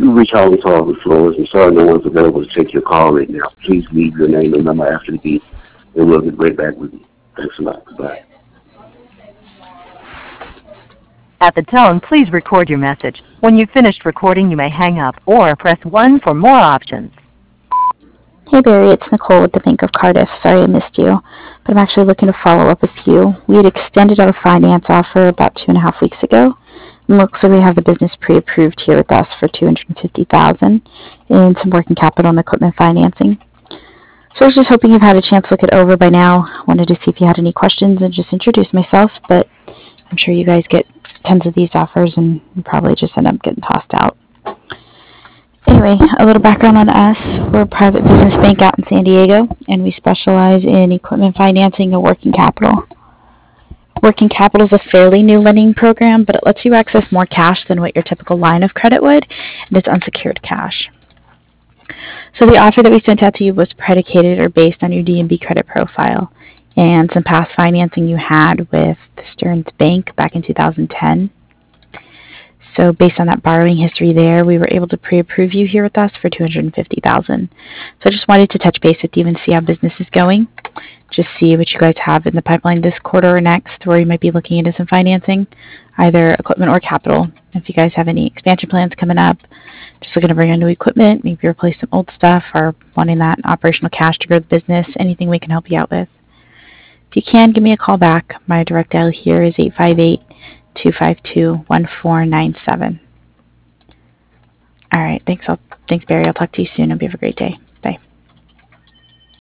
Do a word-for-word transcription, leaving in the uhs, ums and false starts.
You reach Howard Talk Floors, and sorry no one's available to take your call right now. Please leave your name and number after the beep, and we'll get right back with you. Thanks a lot. Goodbye. At the tone, please record your message. When you've finished recording, you may hang up or press one for more options. Hey Barry, it's Nicole with the Bank of Cardiff. Sorry I missed you, but I'm actually looking to follow up with you. We had extended our finance offer about two and a half weeks ago. It looks like we have the business pre-approved here with us for two hundred fifty thousand dollars in some working capital and equipment financing. So I was just hoping you've had a chance to look it over by now. Wanted to see if you had any questions and just introduce myself, but I'm sure you guys get tons of these offers and you probably just end up getting tossed out. Anyway, a little background on us. We're a private business bank out in San Diego, and we specialize in equipment financing and working capital. Working capital is a fairly new lending program, but it lets you access more cash than what your typical line of credit would, and it's unsecured cash. So the offer that we sent out to you was predicated or based on your D and B credit profile and some past financing you had with Stearns Bank back in two thousand ten. So based on that borrowing history there, we were able to pre-approve you here with us for two hundred fifty thousand dollars. So I just wanted to touch base with you and see how business is going. Just see what you guys have in the pipeline this quarter or next, where you might be looking into some financing, either equipment or capital. If you guys have any expansion plans coming up, just looking to bring in new equipment, maybe replace some old stuff, or wanting that operational cash to grow the business, anything we can help you out with. If you can, give me a call back. My direct dial here is eight five eight, two five two, one four nine seven. All right, thanks, I'll, thanks Barry. I'll talk to you soon. Hope you have a great day.